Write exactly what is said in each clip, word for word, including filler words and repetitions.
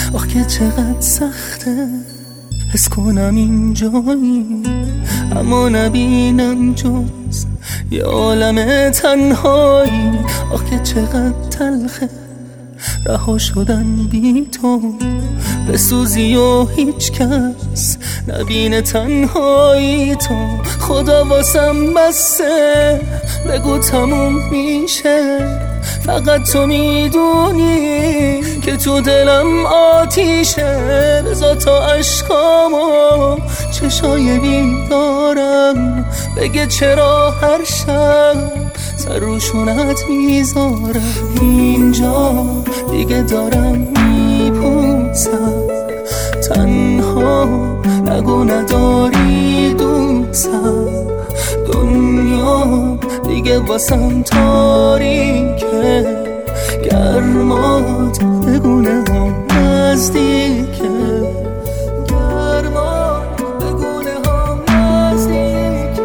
آخ که چقدر سخته حس کنم اینجایی اما نبینم جز یه عالم تنهایی. آخ که چقدر تلخه رها شدن بی تو، بسوزی و هیچ کس نبینه تنهایی تو. خدا واسم بسته بگو تموم میشه، فقط تو میدونی که تو دلم آتیشه. بذار تا عشقامو چشای بیدارم بگه چرا هر شب سر روشونت میذارم. اینجا دیگه دارم میپوسم، تنها نگو نداری دوستم. دنیا دیگه واسم تاریکه، گرمات بگونه هم نزدیکه. گرمات بگونه هم نزدیکه.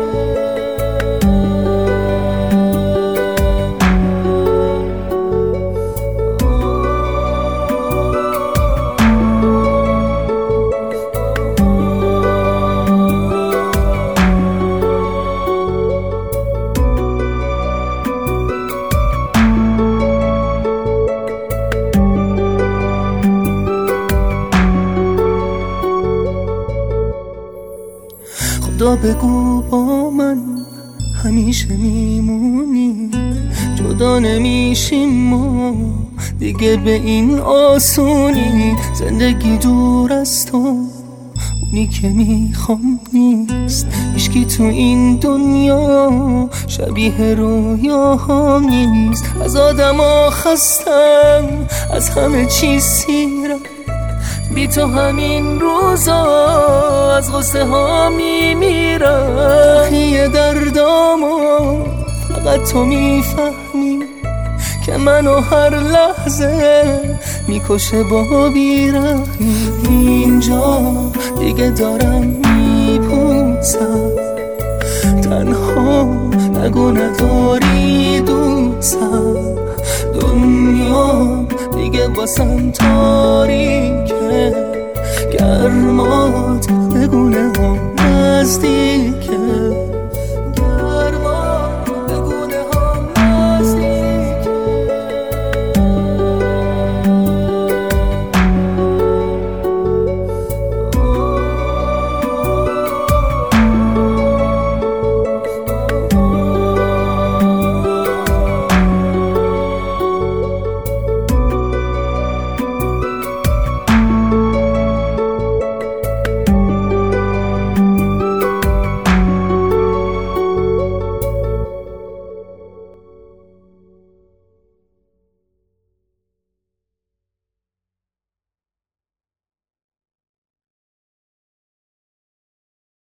خدا بگو با من همیشه میمونی، جدا نمیشیم ما دیگه به این آسونی. زندگی دور از تو اونی که میخوام نیست، هیچکی تو این دنیا شبیه رویاهام نیست. از آدما خستم، از همه چیز سیرم، بی تو همین روزا از غصه ها میمیرم. تخیه دردامو فقط تو میفهمی که منو هر لحظه میکشه با بیرحمی. اینجا دیگه دارم میپوسم، تنها نگو نداری دوستم. دنیا دیگه واسم تاریکه، گرمات بگونه هم نزدیکه.